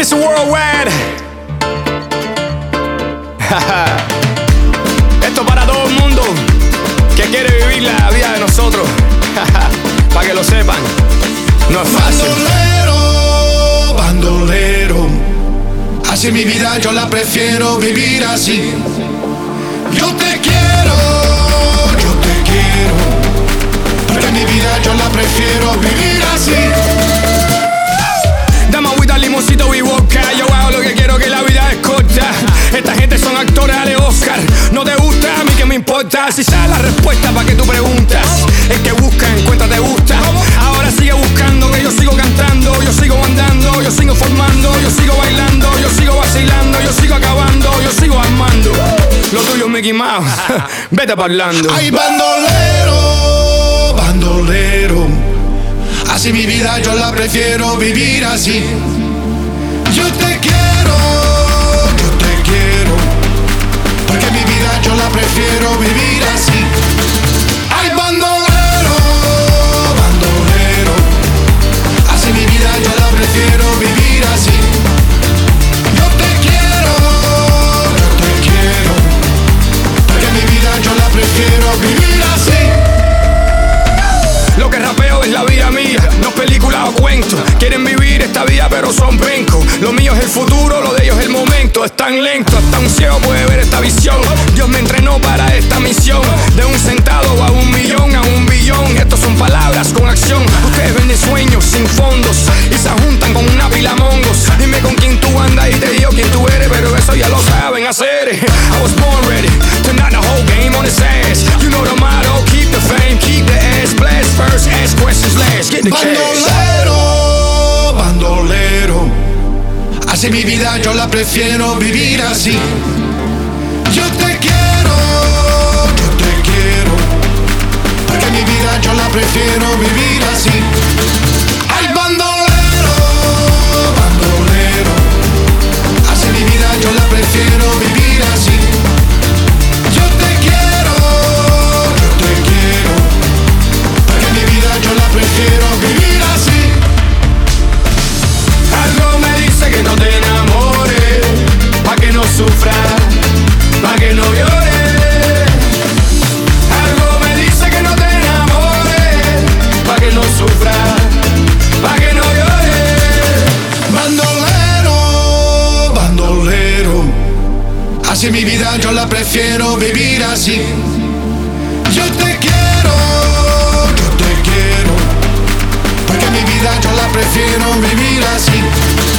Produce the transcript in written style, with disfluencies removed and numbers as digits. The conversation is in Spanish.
Mr. Worldwide. Esto para todo el mundo que quiere vivir la vida de nosotros. Para que lo sepan, no es fácil. Bandolero, bandolero, así mi vida yo la prefiero vivir así. Yo te quiero, porque mi vida yo la prefiero vivir así. Dame agüita, limoncito y vodka. Yo hago lo que quiero, que la vida es corta. Esta gente son actores, dale Oscar. No te gusta, a mí que me importa. Si sabes la respuesta, ¿pa' qué tú preguntas? El que busca, encuentra, te gusta. Ahora sigue buscando, que yo sigo cantando. Yo sigo andando, yo sigo formando. Yo sigo bailando, yo sigo vacilando. Yo sigo acabando, yo sigo armando. Lo tuyo es Mickey Mouse, vete parlando. Ay, bandolero, bandolero, así mi vida yo la prefiero vivir así. Yo te quiero, porque mi vida yo la prefiero vivir así. Ay, bandolero, bandolero, así mi vida yo la prefiero vivir así. Yo te quiero, porque mi vida yo la prefiero vivir así. Lo que rapeo es la vida mía, no películas o cuentos. Quieren vivir esta vida pero son pencos. Lo mío es el futuro, lo de ellos es el momento. Es tan lento, hasta un ciego puede ver esta visión. Dios me entrenó para esta misión. De un centavo a un millón, a un billón. Estos son palabras con acción. Ustedes venden sueños sin fondos y se juntan con una pila mongos. Dime con quién tú andas y te digo quién tú eres, pero eso ya lo saben hacer. I was born ready to knock the whole game on his ass. You know the motto, keep the fame, keep the ass blast. First ask questions last, get the cash. Bandolero, bandolero, así mi vida yo la prefiero vivir así. Yo te quiero, porque mi vida yo la prefiero vivir así. Ay, bandolero, bandolero, así mi vida yo la prefiero vivir así. Yo te quiero, porque mi vida yo la prefiero vivir así. Algo me dice que no te enamores, pa' que no sufras, pa' que no llores. Algo me dice que no te enamores, pa' que no sufras, pa' que no llores. Bandolero, bandolero, así mi vida yo la prefiero vivir así. Yo te quiero, porque mi vida yo la prefiero vivir así.